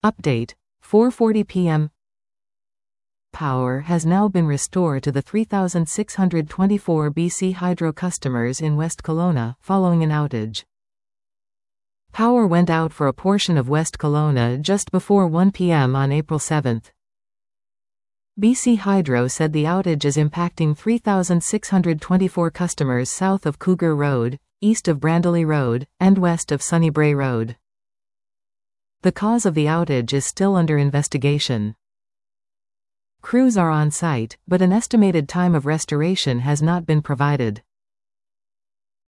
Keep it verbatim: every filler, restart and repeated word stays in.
Update, four forty p m Power has now been restored to the three thousand six hundred twenty-four B C Hydro customers in West Kelowna, following an outage. Power went out for a portion of West Kelowna just before one p m on April seventh. B C Hydro said the outage is impacting three thousand six hundred twenty-four customers south of Cougar Road, east of Brandley Road, and west of Sunnybrae Road. The cause of the outage is still under investigation. Crews are on site, but an estimated time of restoration has not been provided.